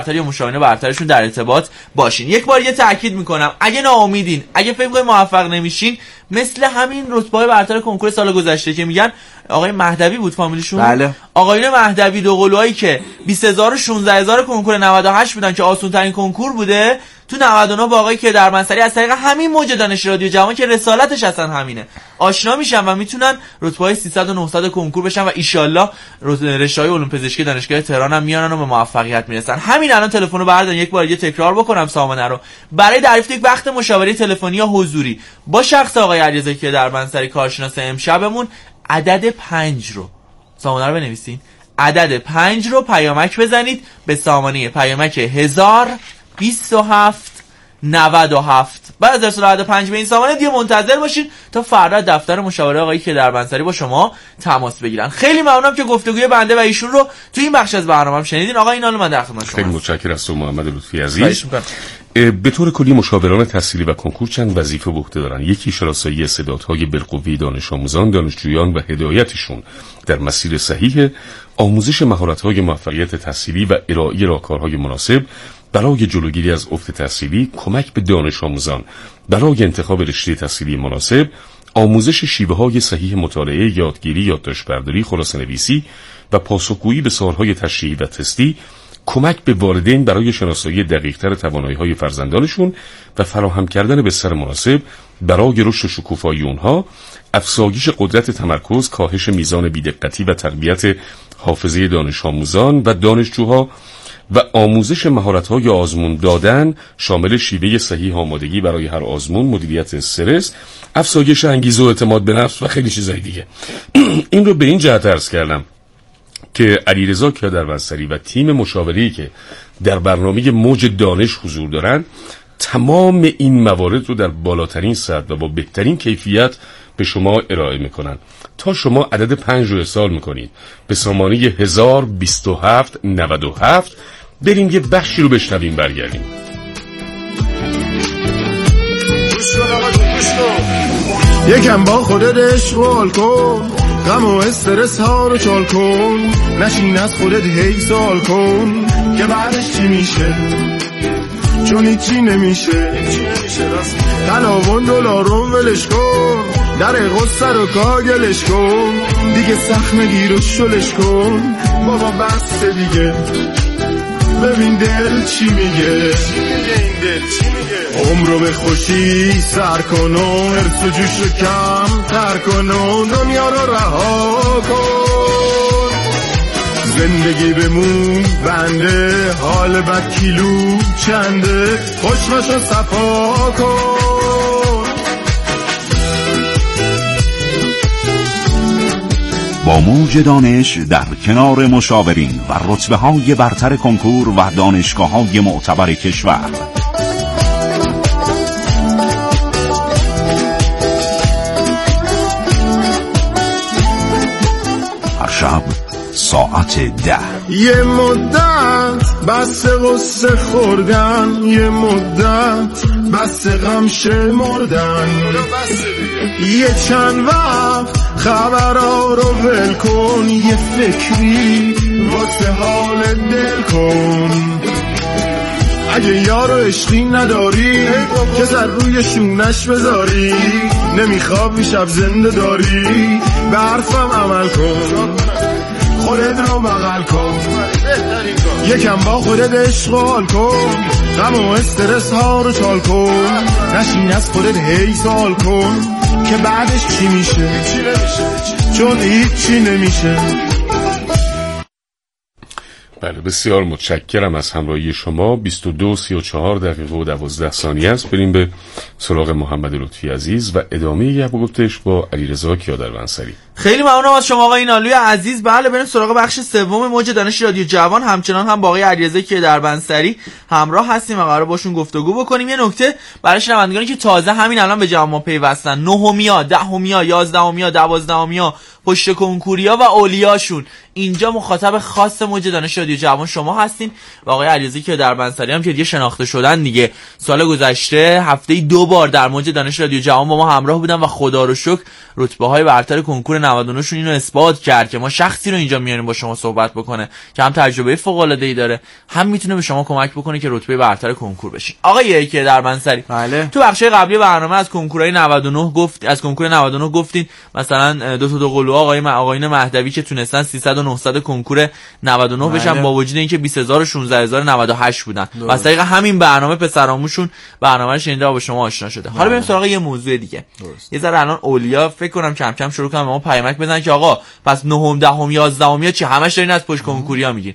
یا مشاورین برترشون در ارتباط باشین. یک بار یه تاکید میکنم، اگه ناامیدین، اگه فکر میکنید موفق نمیشین، مثل همین رتبه‌های برتر کنکور سال گذشته که میگن آقای مهدوی بود فامیلیشون، بله، آقایون مهدوی دو قلوهایی که 20000 و 16000 کنکور 98 بودن که آسون ترین کنکور بوده، تو 99 با آقای که در منصری از طریق همین موج دانش رادیو جوان که رسالتش اصلا همینه آشنا میشن و میتونن رتبه‌های 300 و 900 کنکور بشن و ایشالله رشته‌های علوم پزشکی دانشگاه تهران هم میانن و به موفقیت میرسن. همین الان تلفنو بردارین، یک بار دیگه تکرار بکنم سامانه رو، برای دریافت یک وقت مشاوره تلفنی یا حضوری با شخص آقای علیرضا که در منصری کارشناس امشبمون، عدد 5 رو سامانه رو بنویسین، عدد 5 رو پیامک بزنید به سامانه پیامک 1027 97. بعد از ارسال عدد 5 به این سامانه دیگه منتظر باشین تا فردا دفتر مشاوره آقایی که در منصری با شما تماس بگیرن. خیلی ممنونم که گفتگوی بنده و ایشون رو تو این بخش از برنامه‌ام شنیدین. آقا این حالو من در خدمت شما. خیلی متشکرم از تو محمد لطفی عزیز. به طور کلی مشاوران تحصیلی و کنکور چند وظیفه به عهده دارن. یکی شناسایی استعدادهای بالقوه دانش آموزان، دانشجویان و هدایتشون در مسیر صحیح، آموزش مهارت‌های موفقیت تحصیلی و ارائه راهکارهای مناسب برای جلوگیری از افت تحصیلی، کمک به دانش آموزان برای انتخاب رشته تحصیلی مناسب، آموزش شیوه‌های صحیح مطالعه، یادگیری، یادداشت‌برداری، خلاصه‌نویسی و پاسخگویی به سوال‌های تشریحی و تستی، کمک به والدین برای شناسایی دقیق‌تر توانایی‌های فرزندانشون و فراهم کردن بستر مناسب برای رشد و شکوفایی اونها، افزایش قدرت تمرکز، کاهش میزان بی‌دقتی و تقویت حافظه دانش آموزان و دانشجوها و آموزش مهارت‌های آزمون دادن شامل شیوه صحیح آمادگی برای هر آزمون، مدیریت استرس، افزایش انگیزه و اعتماد به نفس و خیلی چیزای دیگه. این رو به این جهت عرض کردم که علیرضا کیادربنصری و تیم مشاوره‌ای که در برنامه موج دانش حضور دارن تمام این موارد رو در بالاترین سطح و با بهترین کیفیت به شما ارائه میکنن. تا شما عدد 5 رو ارسال میکنید به سامانه 1027 97. بریم یه بخشی رو بشنویم برگردیم. یکم با خودت اشغال کن، غم و استرس ها رو چال کن، نشین از خودت هی سوال کن که بعدش چی میشه، چون هیچی نمیشه. تلاون دلارون ولش کن، در غصه رو کاگلش کن، دیگه سخت نگیر و شلش کن، بابا بس دیگه، ببین دل چی میگه، عمرو به خوشی سر کن و حرص و جوش رو کم تر کن و دنیا رو رها کن، زندگی بمون بنده، حال بد کیلو چنده، خوشمش رو صفا کن. با موج دانش در کنار مشاورین و رتبه‌های برتر کنکور و دانشگاه‌های معتبر کشور، هر شب ساعت 10 یه مدت بس قصه خوردن، یه مدت بس غم شمردن، یه چند وقت خبرها رو ول کن، یه فکری واسه حال دل کن. اگه یارو عشقی نداری که سر روی شونش بذاری، نمیخوابی شب زنده داری، به حرفم عمل کن، خودت رو بغل کن، یکم با خودت اشغال کن، غم و استرس ها رو چال کن، نشین از خودت هی سوال کن که بعدش چی میشه، چون هیچی نمیشه. بله، بسیار متشکرم از همراهی شما. 22:34 دقیقه و 12 ثانیه است. بریم به سراغ محمد لطفی عزیز و ادامه یک گفتش با علیرضا کیادربنصری. خیلی ممنونم از شما آقای اینالوی عزیز. بله، بریم سراغ بخش سوم موج دانش رادیو جوان. همچنان هم با آقای علیرضا کیادربنصری همراه هستیم و قرار باشون گفتگو بکنیم. یه نکته برای شنوندگانی که تازه همین الان به جوان ما پیوستن، 9میا، 10میا، 11میا، 12میا پشت کنکوریا و اولیاشون، اینجا مخاطب خاص موج دانش رادیو جوان شما هستین و آقای علیرضا کیادربنصری هم که دیگه شناخته شدن دیگه. سال گذشته هفته‌ای 2 بار در موج دانش رادیو جوان با ما همراه بودن و خدا رو شکر رتبه‌های برتر کنکور 99 شون اینو اثبات کرد که ما شخصی رو اینجا میاریم با شما صحبت بکنه که هم تجربه فوق العاده ای داره، هم میتونه به شما کمک بکنه که رتبه برتر کنکور بشین. آقای که در منصری بله. تو بخش قبلی برنامه از کنکورای 99 گفت، از کنکور 99 گفتین مثلا دو قلو آقایون مهدوی که تونستن 300 و 900 کنکور 99 بشن با وجود اینکه 20000 و 16000 98 بودن. از طریق همین برنامه پسراموشون برنامه رو شنیده و با شما آشنا شده. حالا بریم سراغ یه موضوع دیگه. یه ذره الان اولیا فکر کنم کم کم شروع کنن به ما پیامک بزنن که آقا پس 9ام 10م 11م چی همش دارین از پشت کنکوریا میگین.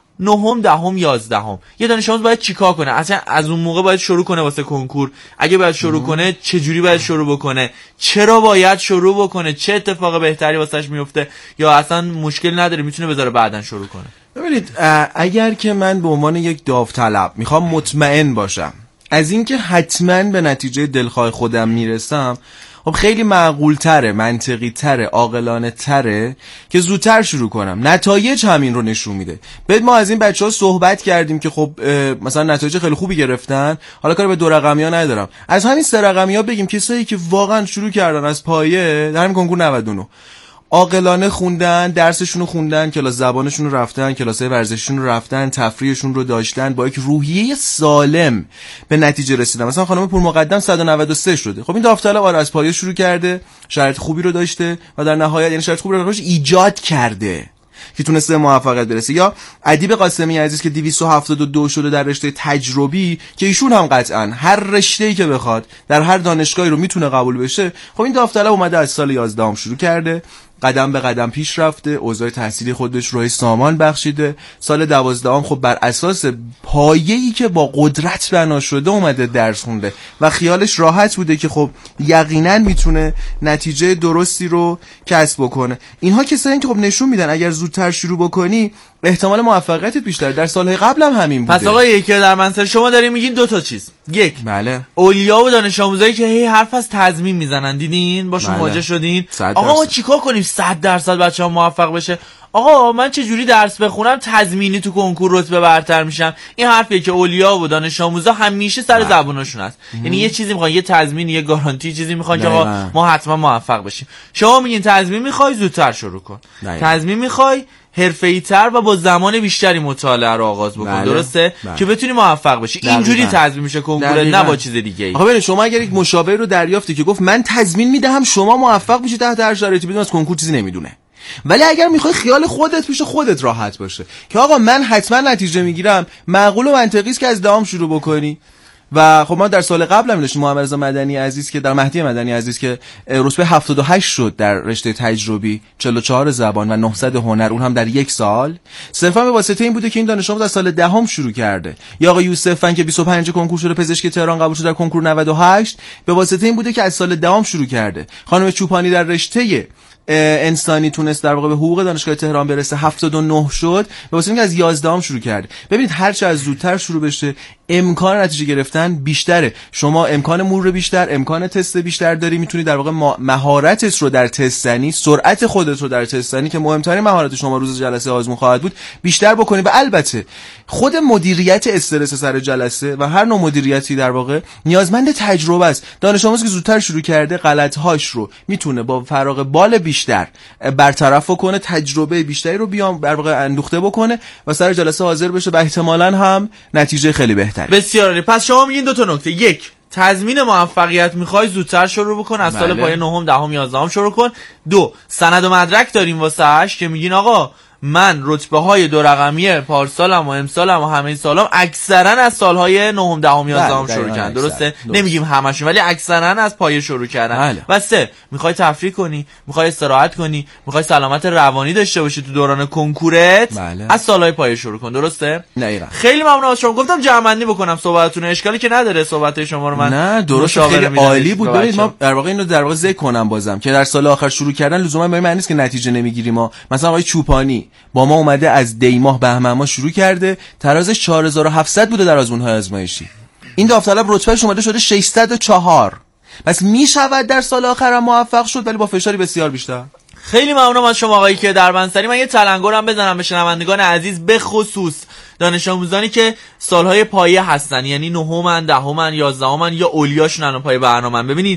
9م 10م 11م یه دانش آموز باید چیکار کنه؟ اصلا از اون موقع باید شروع کنه واسه کنکور؟ اگه باید شروع کنه چه جوری باید شروع بکنه؟ چرا باید شروع بکنه؟ چه اتفاق بهتری واسش میفته؟ یا اصلا مشکل نداره میتونه بذاره بعدن شروع کنه؟ ببینید اگر که من به عنوان یک داوطلب میخوام مطمئن باشم از اینکه حتما به نتیجه دلخواه خودم میرسم، خب خیلی معقول تره، منطقی تره، عاقلانه تره که زودتر شروع کنم. نتایج همین رو نشون میده. بعد ما از این بچه‌ها صحبت کردیم که خب مثلا نتایج خیلی خوبی گرفتن، حالا کار به 2 رقمی‌ها ندارم، از همین 3 رقمی‌ها بگیم کسایی که واقعا شروع کردن از پایه در همین کنکور 99 عاقلانه خوندن، درسشون رو خوندن، کلاس زبانشون رو رفتن، کلاسای ورزشیشون رو رفتن، تفریحشون رو داشتن، با یک روحیه سالم به نتیجه رسیدن. مثلا خانم پور مقدم 193 شده. خب این داوطلب از پایه شروع کرده، شرایط خوبی رو داشته و در نهایت یعنی شرایط خوبی رو ایجاد کرده که تونسته موفقیت برسه. یا ادیب قاسمی عزیز که 272 شده در رشته تجربی که ایشون هم قطعا هر رشته‌ای که بخواد در هر دانشگاهی رو میتونه قبول بشه. خب این داوطلب اومده از سال 11ام شروع کرده، قدم به قدم پیش رفته، اوضاع تحصیلی خودش رو سامان بخشیده. سال 12ام خب بر اساس پایه‌ای که با قدرت بنا شده اومده درس خونده و خیالش راحت بوده که خب یقینا میتونه نتیجه درستی رو کسب بکنه. اینها کسایی که خب نشون میدن اگر زودتر شروع بکنی احتمال موفقیتت بیشتر. در سالهای قبل هم همین بوده. پس آقا یکی در منصر شما دارین میگین 2 تا چیز. یک، بله، اولیا و دانش آموزایی که هی حرف از تضمین میزنن، دیدین باشون مواجه شدین؟ آقا ما چیکار کنیم 100% بچه‌ها موفق بشه؟ آقا من چه جوری درس بخونم تضمینی تو کنکور رتبه برتر میشم؟ این حرفیه که اولیا و دانش آموزا همیشه سر زبونشون هست. یعنی یه چیزی میخوان، یه تضمین، یه گارانتی، چیزی میخوان که آقا ما حتما موفق بشیم. شما میگین تضمین میخوای زودتر شروع کن، تضمین میخوای حرفه‌ای‌تر و با زمان بیشتری مطالعه رو آغاز بکن. درسته؟ که بتونی موفق بشی. اینجوری تضمین میشه کنکور، نه با چیز دیگه ای. آقا ببین شما اگر یک مشاور رو دریافتی که گفت من تضمین میدهم شما موفق بشید تحت هر شرایطی، بدون از کنکور چیزی نمیدونه. ولی اگر میخوای خیال خودت پیش خودت راحت باشه که آقا من حتما نتیجه میگیرم، معقول و منطقی است که از دهم شروع بکنی. و خب ما در سال قبل هم داشتیم محمد رضا مدنی عزیز که در مهدی مدنی عزیز که رتبه 78 شد در رشته تجربی، 44 زبان و 900 هنر، اون هم در یک سال. صرفا به واسطه این بوده که این دانش آموز از سال دهم شروع کرده. یا آقا یوسفن که 25 کنکور شده پزشکی تهران قبول شد در کنکور 98، به واسطه این بوده که از سال دهم شروع کرده. خانم چوپانی در رشته انسانی تونست در واقع به حقوق دانشگاه تهران برسه، 79 شد، به واسه اینکه از 11ام شروع کرده. ببینید هر چه از زودتر شروع بشه امکان نتیجه گرفتن بیشتره. شما امکان مرور بیشتر، امکان تست بیشتر داری، میتونی در واقع مهارتت رو در تستنی، سرعت خودت رو در تستنی که مهمترین مهارت شما روز جلسه آزمون خواهد بود بیشتر بکنی. و البته خود مدیریت استرس سر جلسه و هر نوع مدیریتی در واقع نیازمند تجربه است. دانش آموزی که زودتر شروع کرده غلط‌هاش رو میتونه با فراغ بال بیشتر برطرف کنه، تجربه بیشتری رو بیام در واقع اندوخته بکنه و سر جلسه حاضر بشه و احتمالاً هم نتیجه خیلی بهتری. بسیار عالی. پس شما میگین 2 تا نکته. یک، تضمین موفقیت میخوای زودتر شروع بکن، از سال پایه 9ام 10ام 11ام شروع کن. 2، سند و مدرک داریم واسهش که میگین آقا من رتبه های 2 رقمی پارسالم و امسالم و همه سالام اکثرا از سالهای 9ام 10ام 11ام شروع کردن. درسته؟ نمیگیم همشون ولی اکثرا از پایه شروع کردن. و 3، میخوای تفریح کنی، میخوای استراحت کنی، میخوای سلامت روانی داشته باشی تو دوران کنکورت، از سالهای پایه شروع کن. درسته؟ دقیقاً. خیلی ممنون از شما. گفتم جمع‌بندی بکنم صحبتتون، اشکالی که نداره صحبت شما رو من نه درست، خیلی عالی بود. ببینید ما در واقع اینو در واقع ذکر کنم بازم که در سال آخر شروع کردن لزوما به معنی نیست که نتیجه نمیگیریم. ما مثلا آقای چوپانی با ما اومده از دی ماه بهمن ماه شروع کرده، ترازش 4700 بوده در آزمون‌های آزمایشی. این داوطلب رتبهش اومده شده 604. پس میشود در سال آخر هم موفق شد ولی با فشاری بسیار بیشتر. خیلی ممنونم از شما آقایی که در بنسری. من یه تلنگرم بزنم به شنوندگان عزیز، به خصوص دانش آموزانی که سالهای پایه هستن، یعنی 9ام 10ام 11ام یا اولیاشون الان پای برنامه‌ن. ببینید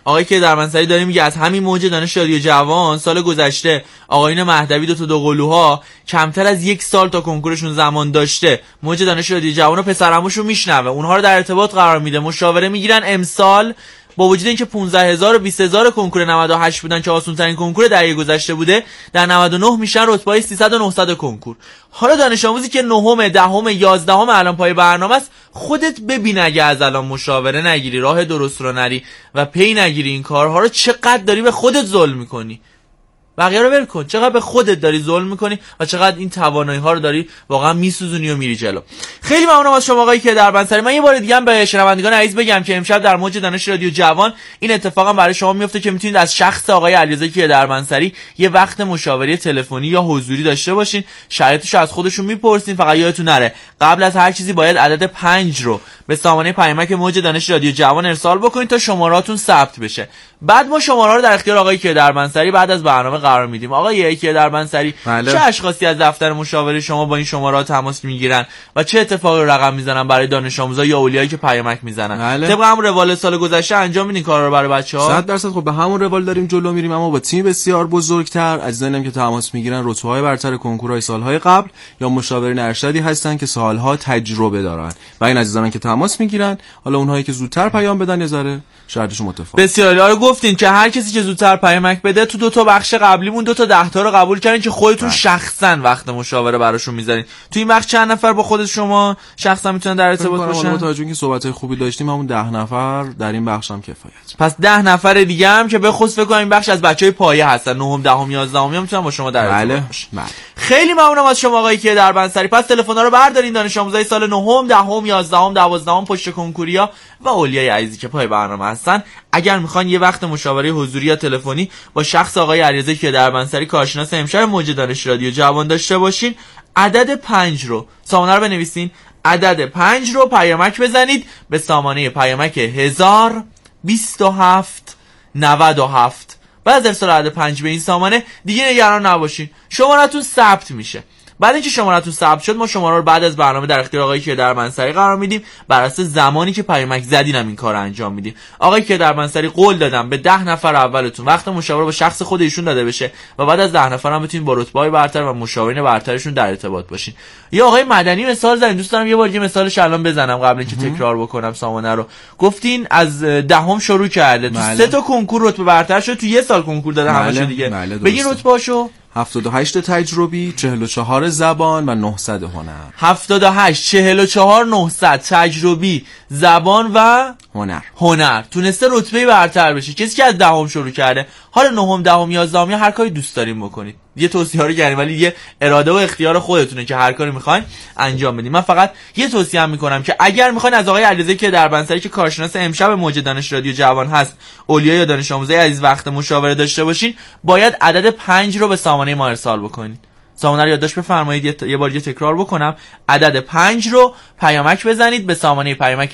آقای که در منصری داره میگه از همین موج دانش رادیو جوان سال گذشته آقایون مهدوی دو قلوها کمتر از 1 سال تا کنکورشون زمان داشته موج دانش رادیو جوان و پسرعموشون میشنوه، اونها رو در ارتباط قرار میده، مشاوره میگیرن. امسال با وجود اینکه 15000 و 20000 کنکور 98 بودن که آسون ترین کنکور دهه گذشته بوده، در 99 میشن رتبه‌های 300 و 900 کنکور. حالا دانش آموزی که 9ام، 10ام، 11ام الان پای برنامه است، خودت ببین اگه از الان مشاوره نگیری، راه درست رو نری و پی نگیری این کارها رو، چقدر داری به خودت ظلم میکنی. بقیه رو ول کن، چقدر به خودت داری ظلم میکنی و چقدر این توانایی ها رو داری واقعا میسوزونی و میری جلو. خیلی ممنونم از شما آقای که در بنسری. من یه بار دیگه هم به شنوندگان عزیز بگم که امشب در موج دانش رادیو جوان این اتفاقا برای شما میفته که میتونید از شخص آقای علیرضا که در بنسری یه وقت مشاوره تلفنی یا حضوری داشته باشین. شرایطش از خودشون میپرسین. فقط یادتون نره قبل از هر چیزی باید عدد 5 رو به سامانه پیامک موج دانش رادیو جوان ارسال بکنید تا شمارهاتون ثبت بشه. بعد ما شماره رو در اختیار آقای که در بنسری بعد از برنامه قرار میدیم. آقای که در بنسری چه اشخاصی از دفتر مشاوره شما با این شماره تماس میگیرن و چه اتفاقی رقم میزنن برای دانش آموزا یا اولیایی که پیامک میزنن؟ طبق همون روال سال گذشته انجام میدین کارا رو برای بچه‌ها؟ 100% خب به همون روال داریم جلو میریم، اما با تیم بسیار بزرگتر. عزیزانم که تماس میگیرن رتبه‌های برتر کنکورهای سالهای قبل یا مشاورین ارشدی هستن که سالها تجربه دارن و این عزیزانم که تماس میگیرن، حالا اونهایی که زودتر پیام بدن یه ذره شرطشون متفاوته. بسیار عالی. گفتین که هر کسی که زودتر پیامک بده تو 2 تا بخش قبلیمون 2 تا 10 تا رو قبول کردین که خودتون شخصا وقت مشاوره براشون میذارین. تو این بخش چند نفر با خود شما شخصا میتونن در ارتباط باشن؟ متوجه که صحبتای خوبی داشتیم، همون 10 نفر در این بخش هم کفایت. پس 10 نفر دیگه هم که به خصوص فکر کنم این بخش از بچهای پایه هستن، 9ام، 10ام، 11ام میتونن با شما در ارتباط باشن. خیلی ممنونم از شما آقای که در بنسری. پس تلفن‌ها رو بردارین، دانش آموزای سال 9ام، 10ام، 11ام، 12ام پشت کنکوریا و اولیای عزیزی که پای برنامه هستن، اگر میخوان یه وقت مشاوره حضوری یا تلفنی با شخص آقای علیرضا که در بنسری کارشناس امشب موج دانش رادیو جوان داشته باشین، عدد 5 رو سامانه رو بنویسین، عدد 5 رو پیامک بزنید به سامانه پیامک 1027 97. بعد از ارسال عدد 5 به این سامانه دیگه نگران نباشین، شماره‌تون ثبت میشه. بعد اینکه شماره‌تون ثبت شد، ما شماره رو بعد از برنامه در اختیار آقای که در بنسری قرار میدیم. بر اساس زمانی که پیامک زدین هم این کارو انجام میدیم. آقای که در بنسری قول دادم به 10 نفر اولتون وقت مشاوره با شخص خود ایشون داده بشه و بعد از 10 نفر هم بتونین با رتبه‌های برتر و مشاورین برترشون در ارتباط باشین. یا آقای مدنی مثال زدین، دوست دارم یه بار دیگه مثالش الان بزنم قبل اینکه تکرار بکنم سامانه رو. گفتین از 10م شروع کرده، تو 3 تا کنکور رتبه برتر شد، تو 1 سال کنکور داده همه‌شو دیگه. بگین رتبه‌اشو. 78 تجربی، 44 زبان و 900 هنر. 78 44 900 تجربی، زبان و هنر تونسته رتبه برتر بشه. کسی که از 10م شروع کرده، حالا 9م، 10م، 11م هر کاری دوست دارین بکنید. یه توصیه رو کردیم ولی یه اراده و اختیار خودتونه که هر کاری میخواین انجام بدین. من فقط یه توصیه میکنم که اگر میخواین از آقای علیرضا که در بنسری که کارشناس امشب موج دانش رادیو جوان هست، اولیا یا دانش آموزای عزیز وقت مشاوره داشته باشین، باید عدد 5 رو به سامانه ما ارسال بکنید. سامانه رو یادداشت بفرمایید، یه بار دیگه تکرار بکنم. عدد 5 رو پیامک بزنید به سامانه پیامک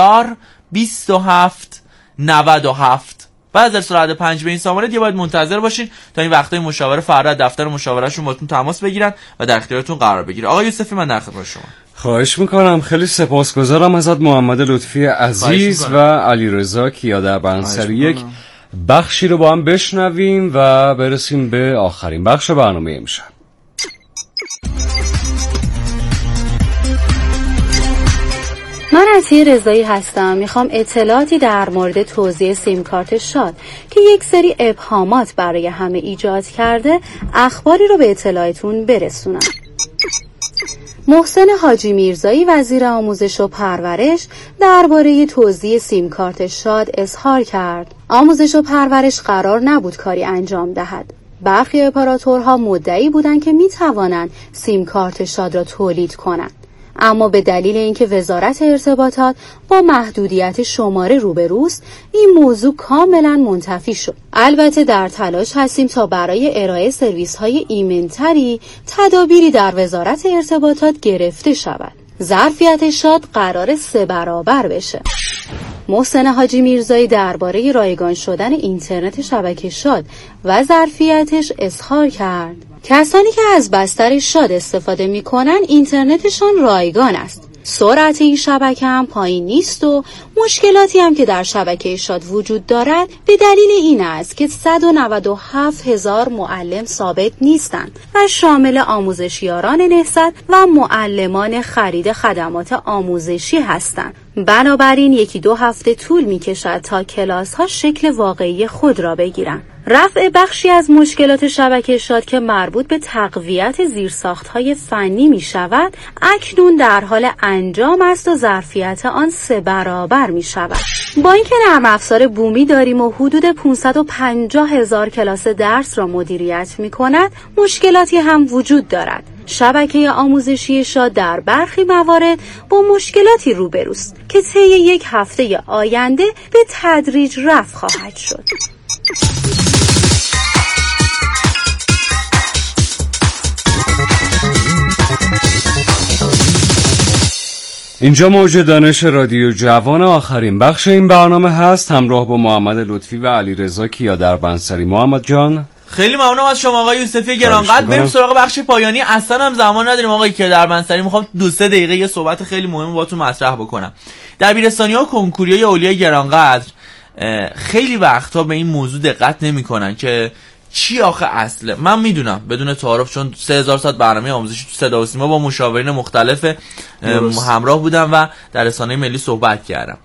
1027 97. بعد از ارسال عدد 5 به این سامانه دیگه باید منتظر باشین تا این وقتای مشاوره فردا دفتر مشاورهشون باهاتون تماس بگیرن و در اختیارتون قرار بگیره. آقای یوسفی من در خدمت شما. خواهش میکنم. خیلی سپاسگزارم ازت محمد لطفی عزیز و علیرضا کیا در بنسری. یک بخشی رو با هم بشنویم و برسیم به آخرین بخش برنامه امشب. من عطیه رضایی هستم. میخوام اطلاعاتی در مورد توزیع سیم کارت شاد که یک سری ابهامات برای همه ایجاد کرده اخباری رو به اطلاعتون برسونم. محسن حاجی میرزایی وزیر آموزش و پرورش درباره توزیع سیم کارت شاد اظهار کرد. آموزش و پرورش قرار نبود کاری انجام دهد. برخی اپراتورها مدعی بودند که میتوانند سیم کارت شاد را تولید کنند، اما به دلیل اینکه وزارت ارتباطات با محدودیت شماره روبروست، این موضوع کاملا منتفی شد. البته در تلاش هستیم تا برای ارائه سرویس‌های ایمن‌تری تدابیری در وزارت ارتباطات گرفته شود. ظرفیت شاد قرار 3 برابر بشه. محسن حاجی میرزایی درباره رایگان شدن اینترنت شبکه شاد و ظرفیتش اظهار کرد. کسانی که از بستر شاد استفاده می‌کنند اینترنتشان رایگان است. سرعت این شبکه هم پایین نیست و مشکلاتی هم که در شبکه شاد وجود دارد به دلیل این است که 197,000 معلم ثابت نیستند و شامل آموزشیاران نهضت و معلمان خرید خدمات آموزشی هستند. بنابراین 1-2 هفته طول می‌کشد تا کلاس‌ها شکل واقعی خود را بگیرند. رفع بخشی از مشکلات شبکه شاد که مربوط به تقویت زیرساخت‌های فنی می‌شود، اکنون در حال انجام است و ظرفیت آن 3 برابر می‌شود. با اینکه نرم افزار بومی داریم و حدود 550,000 کلاس درس را مدیریت می‌کند، مشکلاتی هم وجود دارد. شبکه آموزشی شاد در برخی موارد با مشکلاتی روبروست که طی 1 هفته آینده به تدریج رفع خواهد شد. اینجا موج دانش رادیو جوان، آخرین بخش این برنامه هست. همراه با محمد لطفی و علیرضا کیادربنصری. محمد جان خیلی ممنونم از شما آقای یوسفی گرانقدر. بریم سراغ بخش پایانی. اصلا هم زمان نداریم آقای کیادربنصری، میخوام 2-3 دقیقه یه صحبت خیلی مهم باهاتون مطرح بکنم. دبیرستانی‌ها کنکوریای اولیای گرانقدر خیلی وقتا به این موضوع دقت نمی‌کنن که چی آخه اصله. من میدونم بدون تعارف، چون 3000 ساعت برنامه آموزشی تو صدا و سیما با مشاورین مختلف همراه بودم و در رسانه ملی صحبت کردم.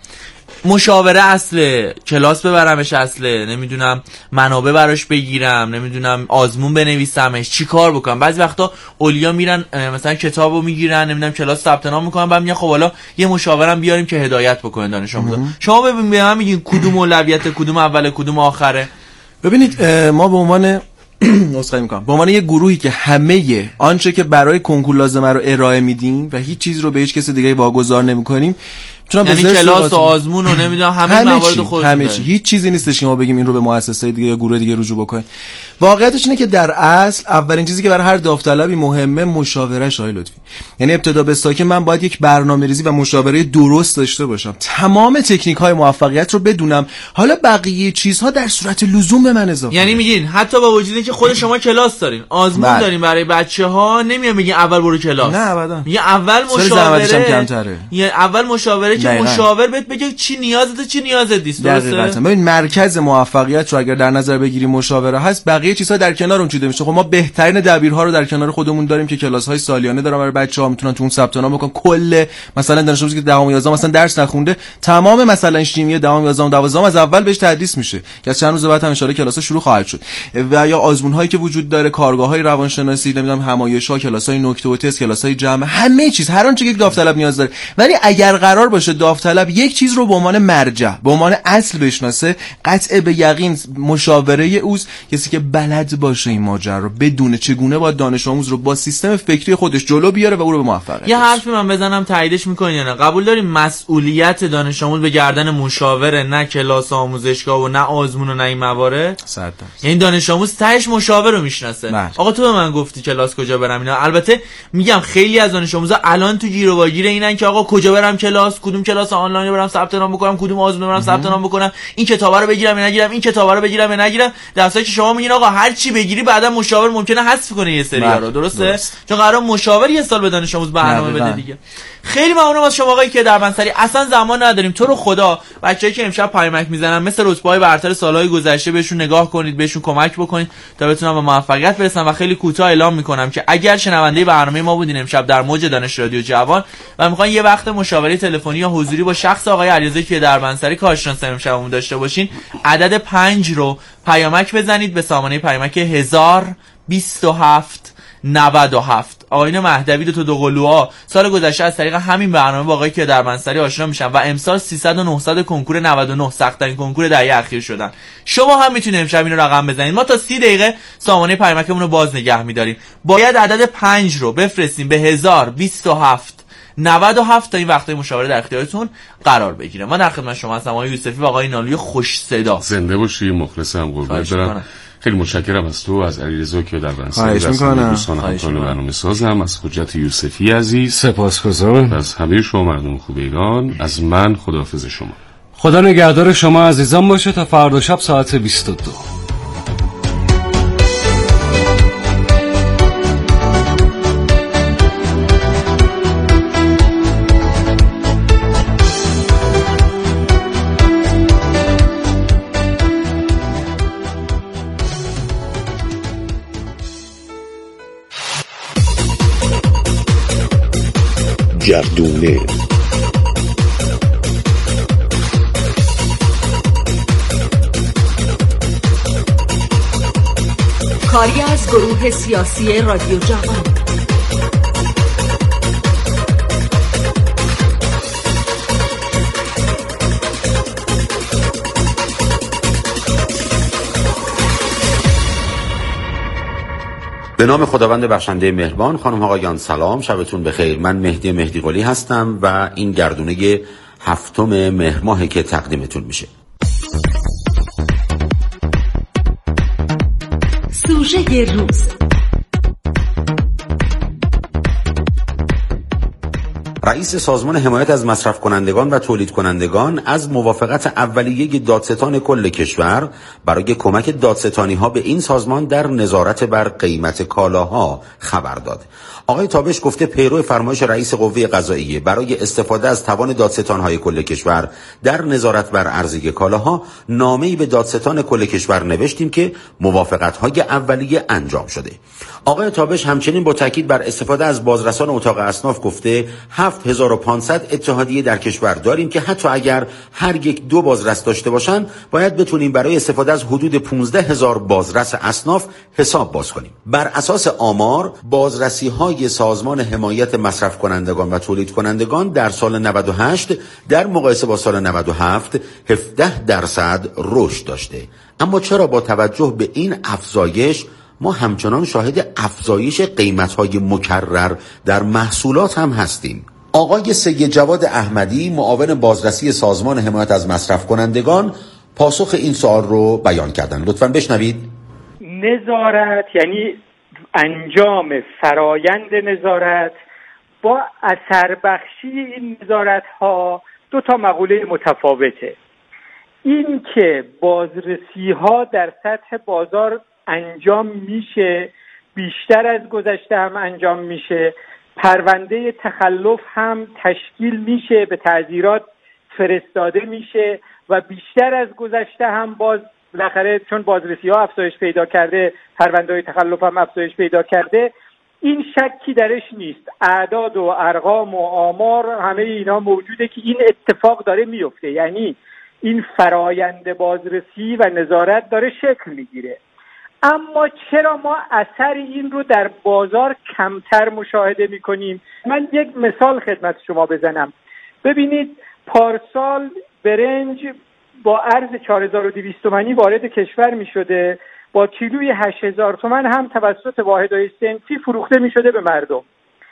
مشاوره اصله، کلاس ببرمش اصله، نمیدونم منابع براش بگیرم، نمیدونم آزمون بنویسمش، چی کار بکنم. بعضی وقتا اولیا میرن مثلا کتابو میگیرن، نمیدونم کلاس ثبت نام میکنن، بعد میگن خب حالا یه مشاورم بیاریم که هدایت بکنه دانش آموزا. شما ببین به من میگین کدوم اولویت، کدوم اوله، کدوم آخره؟ ببینید ما به عنوان نسخه میکنم به عنوان یه گروهی که همه آنچه که برای کنکور لازمه رو ارائه میدیم و هیچ چیز رو به هیچ کس دیگه واگذار نمیکنیم، یعنی کلاس و آزمون و نمیدونم همه موارد خودتون همه چی، هیچ چیزی نیستش که ما بگیم این رو به مؤسسه دیگه یا گروه دیگه رجوع بکنیم. واقعیتش اینه که در اصل اولین چیزی که برای هر داوطلبی مهمه مشاوره شه لطفی. یعنی ابتدا به ساکن من باید یک برنامه‌ریزی و مشاوره درست داشته باشم، تمام تکنیک‌های موفقیت رو بدونم، حالا بقیه چیزها در صورت لزوم به من اضافه. یعنی میگین حتی با وجود اینکه خود شما کلاس دارین، آزمون دارین برای بچه‌ها، نمیام میگین اول برو کلاس. نه ابدا. میگه اول مشاوره. یعنی اول مشاوره که مشاور بهت بگه چی نیازته چی نیازت نیست. درسته؟ ببین مرکز موفقیت رو اگر در نظر بگیریم مشاوره هست، بقیه چیزها در کنار اون چیده میشه. خب ما بهترین دبیرها رو در کنار خودمون داریم که کلاس‌های سالیانه دارن برای بچه‌ها، میتونن تو اون ثبت نام بکنن. کل مثلا دانش آموزی که 10 و 11 مثلا درس نخونده، تمام مثلا شیمی 10 و 11 و 12 از اول بهش تدریس میشه که از چند روز بعد هم ان شاءالله کلاس‌ها شروع خواهد شد. و یا آزمون‌هایی که وجود داره، کارگاه‌های روانشناسی، نمیدونم همایش‌ها، کلاس‌های نکته و تست، کلاس‌های جمع، همه چیز، هر آنچه که یک داوطلب نیاز داره. ولی اگر قرار باشه داوطلب یک چیز رو به عنوان مرجع، به عنوان اصل بشناسه، قطع به یقین مشاوره اوست، کسی که بلد باشه این ماجرا رو، بدونه چگونه با دانش آموز رو با سیستم فکری خودش جلو بیاره و او رو به موفقیت. یه حرفی من بزنم تاییدش میکنین یا نه؟ قبول داریم مسئولیت دانش آموز به گردن مشاوره، نه کلاس آموزشگاه و نه آزمون و نه این موارد؟ 100%. یعنی دانش آموز تهش مشاور رو میشناسه. آقا تو به من گفتی کلاس کجا برم اینا. البته میگم خیلی از دانش آموزا الان تو گیر و واگیر اینن که آقا کجا برم کلاس، کدوم کلاس آنلاین برم ثبت نام بکنم، کدوم آزمون برم ثبت نام بکنم، این کتابا رو بگیرم یا نگیرم، این کتابا رو بگیرم یا نگیرم، در حالی که شما میگین آقا هر چی بگیری بعدا مشاور ممکنه حذف کنه یه سری‌ها رو. درسته؟ چون قرار مشاور یه سال به دانش آموز برنامه بده دیگه. خیلی ممنونم از شما آقای کیادربنصری. اصلا زمان نداریم. تو رو خدا بچه‌ای که امشب پیامک میزنن مثل رتبه‌های برتر سال‌های گذشته بهشون نگاه کنید، بهشون کمک بکنید تا بتونن به موفقیت برسن. و خیلی کوتاه اعلام میکنم که اگر شنونده برنامه ما بودین امشب در موج دانش رادیو جوان و میخواین یه وقت مشاوره تلفنی یا حضوری با شخص آقای علیرضا کیادربنصری کارشناس امشبمون داشته باشین، عدد 5 رو پیامک بزنید به سامانه پیامک 1027 97. آقایون مهدوی دو قلوها سال گذشته از طریق همین برنامه با آقای کیادربنصری آشنا میشن و امسال 300 و 900 کنکور 99 سخت‌ترین کنکور دهه اخیر شدن. شما هم میتونید امشب اینو رقم بزنید. ما تا 30 دقیقه سامانه پیامکمون رو باز نگه می‌داریم. باید عدد 5 رو بفرستیم به 1027 97 تا این وقتای مشاوره در اختیارتون قرار بگیره. ما در خدمت شما هستم آقای یوسفی و آقای نالوی خوش صدا. زنده باشی، مخلصم، قربونت برم. خیلی متشکرم از تو، از علیرضا کیادربنصری، از دوستان همکاران برنامه‌سازم، از حجت یوسفی عزیز سپاسگزارم، از همه شما مردم خوب ایران. از من خداحافظ شما. خدا نگهدار شما عزیزان باشه تا فردا شب ساعت 22. گردونه. کاری از گروه سیاسی رادیو جوان. به نام خداوند بخشنده مهربان. خانم آقایان سلام، شبتون بخیر. من مهدی قلی هستم و این گردونه 7 مهر ماهه که تقدیمتون میشه. سوژه روز. رئیس سازمان حمایت از مصرف کنندگان و تولید کنندگان از موافقت اولیه دادستان کل کشور برای کمک دادستانی ها به این سازمان در نظارت بر قیمت کالاها خبر داد. آقای تابش گفته پیرو فرمایش رئیس قوه قضاییه برای استفاده از توان دادستان های کل کشور در نظارت بر عرضه کالاها نامه‌ای به دادستان کل کشور نوشتیم که موافقت های اولیه انجام شده. آقای تابش همچنین با تاکید بر استفاده از بازرسان اتاق اصناف گفته 7500 اتحادیه در کشور داریم که حتی اگر هر یک 2 بازرس داشته باشن باید بتونیم برای استفاده از حدود 15000 بازرس اصناف حساب باز کنیم. بر اساس آمار بازرسی های سازمان حمایت مصرف کنندگان و تولید کنندگان در سال 98 در مقایسه با سال 97 17% رشد داشته. اما چرا با توجه به این افزایش ما همچنان شاهد افزایش قیمت‌های مکرر در محصولات هم هستیم؟ آقای سید جواد احمدی معاون بازرسی سازمان حمایت از مصرف کنندگان پاسخ این سوال رو بیان کردن. لطفاً بشنوید. نظارت یعنی انجام فرایند نظارت با اثر بخشی این نظارت ها 2 مقوله متفاوته. این که بازرسی ها در سطح بازار انجام میشه، بیشتر از گذشته هم انجام میشه، پرونده تخلف هم تشکیل میشه، به تعزیرات فرستاده میشه و بیشتر از گذشته هم بالاخره چون بازرسی ها افزایش پیدا کرده، پرونده های تخلف هم افزایش پیدا کرده، این شکی درش نیست. اعداد و ارقام و آمار همه اینا موجوده که این اتفاق داره میفته، یعنی این فرایند بازرسی و نظارت داره شکل میگیره. اما چرا ما اثر این رو در بازار کمتر مشاهده میکنیم؟ من یک مثال خدمت شما بزنم. ببینید پارسال برنج با ارز 4200 تومانی وارد کشور میشده، با کیلوی 8000 تومان هم توسط واحدهای صنفی فروخته میشده به مردم.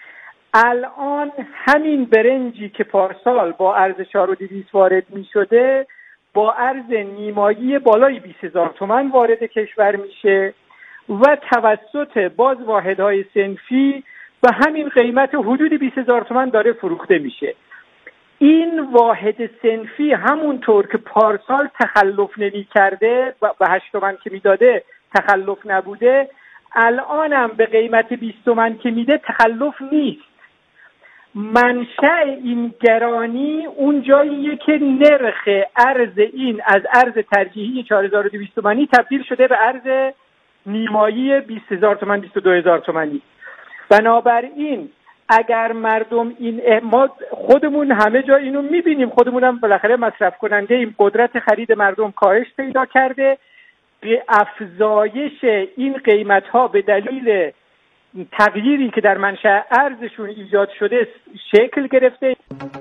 الان همین برنجی که پارسال با ارز 4200 وارد میشده با ارز نیمایی بالای 20000 تومان وارد کشور میشه و توسط باز واحدهای صنفی و همین قیمت حدود 20000 تومان داره فروخته میشه. این واحد صنفی همونطور که پارسال تخلف نمی کرده و 8 تومن که میداده تخلف نبوده، الان هم به قیمت 20 تومن که میده تخلف نیست. منشأ این گرانی اون جاییه که نرخ ارز این از ارز ترجیحی 4200 تومانی تبدیل شده به ارز نیمایی 20000 تومان 22000 تومانی. بنابراین اگر مردم ما خودمون همه جا اینو میبینیم، خودمون هم بالاخره مصرف کننده ایم، قدرت خرید مردم کاهش پیدا کرده، به افزایش این قیمت ها به دلیل تغییری که در منشأ ارزشون ایجاد شده شکل گرفته.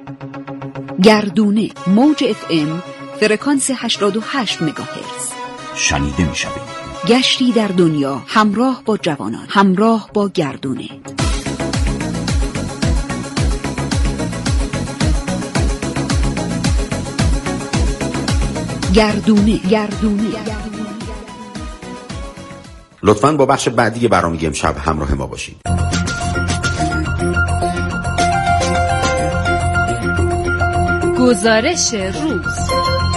گردونه موج FM فرکانس 88 مگاهرتز شنیده میشوید. گشتی در دنیا همراه با جوانان، همراه با گردونه. گردونه. لطفاً با بخش بعدی برنامه امشب همراه ما باشید. گزارش روز.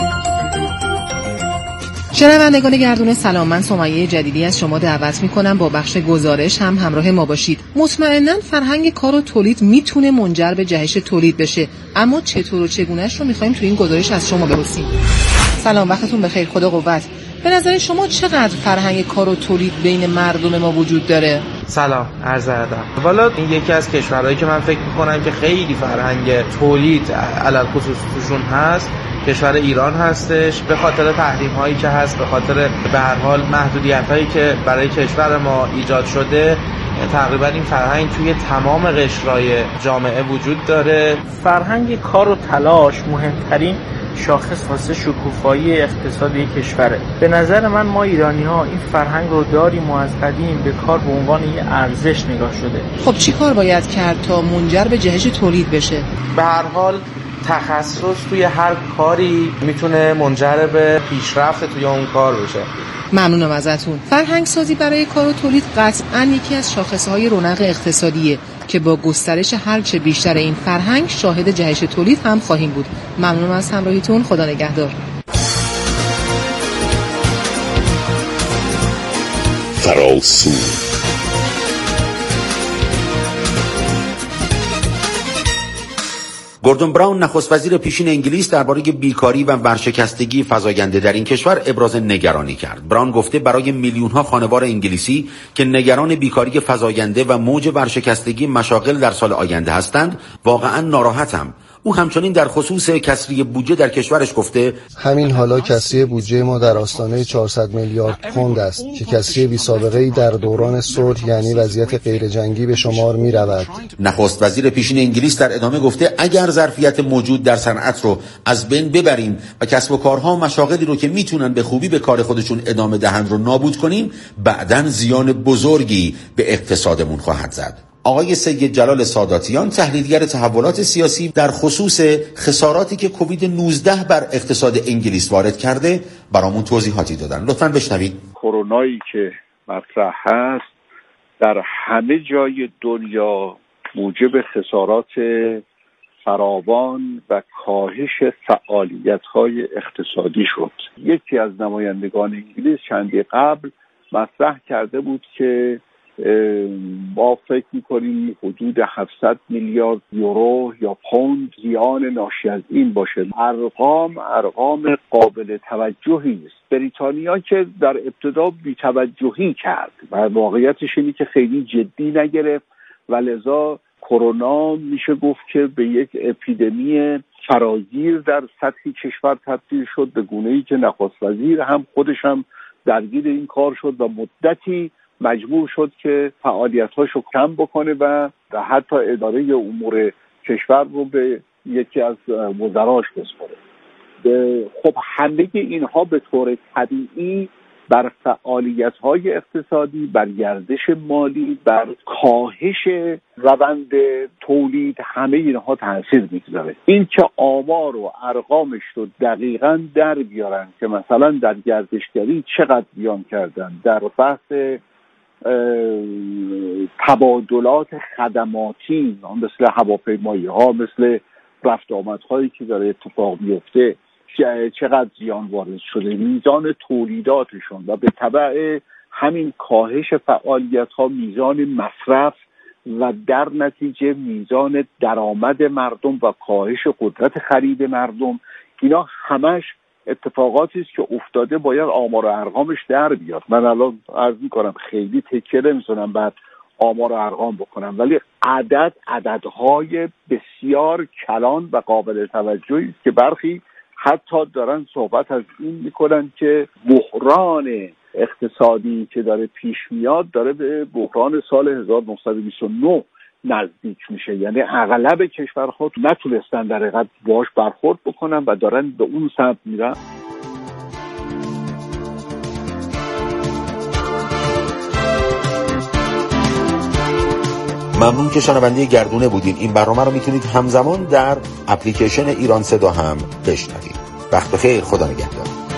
شنوندگان گردونه سلام، من سمیه جدیدی از شما دعوت میکنم با بخش گزارش هم همراه ما باشید. مطمئناً فرهنگ کار و تولید میتونه منجر به جهش تولید بشه، اما چطور و چگونهش رو میخوایم تو این گزارش از شما بپرسیم. سلام، وقتتون بخیر، خدا قوت. به نظر شما چقدر فرهنگ کار و تولید بین مردم ما وجود داره؟ سلام، عرض ادب. والا این یکی از کشورهایی که من فکر میکنم که خیلی فرهنگ تولید علل خصوص توشون هست کشور ایران هستش، به خاطر تحریم هایی که هست، به خاطر به هر حال محدودیت هایی که برای کشور ما ایجاد شده. تقریبا این فرهنگ توی تمام قشرهای جامعه وجود داره. فرهنگ کار و تلاش مهمترین شاخص واسه شکوفایی اقتصادی کشوره. به نظر من ما ایرانی‌ها این فرهنگ رو داریم و از قدیم به کار به عنوان یه ارزش نگاه شده. خب چی کار باید کرد تا منجر به جهش تولید بشه؟ به هر حال تخصص توی هر کاری میتونه منجر به پیشرفت توی اون کار بشه. ممنونم ازتون. فرهنگ سازی برای کار و تولید قطعاً یکی از شاخصهای رونق اقتصادیه که با گسترش هرچه بیشتر این فرهنگ شاهد جهش تولید هم خواهیم بود. ممنونم از همراهیتون. خدا نگهدار. فراسو گوردون براون نخست وزیر پیشین انگلیس درباره بیکاری و ورشکستگی فزاینده در این کشور ابراز نگرانی کرد. براون گفته برای میلیون‌ها خانوار انگلیسی که نگران بیکاری فزاینده و موج ورشکستگی مشاغل در سال آینده هستند، واقعا ناراحتم. او همچنین در خصوص کسری بودجه در کشورش گفته همین حالا کسری بودجه ما در آستانه 400 میلیارد پوند است که کسری بی سابقه‌ای در دوران صلح یعنی وضعیت غیر جنگی به شمار می رود. نخست وزیر پیشین انگلیس در ادامه گفته اگر ظرفیت موجود در صنعت رو از بین ببریم و کسب و کارها و مشاغلی رو که میتونن به خوبی به کار خودشون ادامه دهند رو نابود کنیم، بعداً زیان بزرگی به اقتصادمون خواهد زد. آقای سید جلال ساداتیان تحلیلگر تحولات سیاسی در خصوص خساراتی که کووید 19 بر اقتصاد انگلیس وارد کرده برامون توضیحاتی دادن. لطفاً بشنوید. کرونایی که مطرح هست در همه جای دنیا موجب خسارات فراوان و کاهش فعالیت‌های اقتصادی شد. یکی از نمایندگان انگلیس چندی قبل مطرح کرده بود که ما فکر می‌کنیم حدود 700 میلیارد یورو یا پوند زیان ناشی از این باشه. ارقام قابل توجهی است. بریتانیا که در ابتدا بی‌توجهی کرد و واقعیتش اینه که خیلی جدی نگرفت و لذا کرونا میشه گفت که به یک اپیدمی فراگیر در سطح کشور تبدیل شد، به گونه‌ای که نخست وزیر هم خودش هم درگیر این کار شد و مدتی مجبور شد که فعالیت‌هاشو کم بکنه و حتی اداره امور کشور رو به یکی از وزراش بسپاره. خب همه اینها به طور طبیعی بر فعالیت‌های اقتصادی، بر گردش مالی، بر کاهش روند تولید، همه اینها تاثیر می‌گذاره. این که آمار و ارقامش رو دقیقاً در بیارن که مثلا در گردشگری چقدر زیان کردن، در بحث تبادلات خدماتی مثل هواپیمایی‌ها، مثل رفت آمدهایی که داره اتفاق میفته چقدر زیان وارد شده، میزان تولیداتشون و به تبع همین کاهش فعالیت‌ها میزان مصرف و در نتیجه میزان درآمد مردم و کاهش قدرت خرید مردم، اینا همش اتفاقاتی است که افتاده، باید آمار و ارقامش در بیاد. من الان عرض می‌کنم خیلی تکیه نمی‌تونم بعد آمار و ارقام بکنم، ولی عددهای بسیار کلان و قابل توجهی است که برخی حتی دارن صحبت از این میکنن که بحران اقتصادی که داره پیش میاد داره به بحران سال 1929 نزدیک میشه. یعنی اغلب کشورها نتونستن در حقیقت باهاش برخورد بکنن و دارن به اون سمت میرن. ممنون که شنونده گردونه بودین. این برنامه رو میتونید همزمان در اپلیکیشن ایران صدا هم بشنوید. وقت بخیر، خدا نگهدار.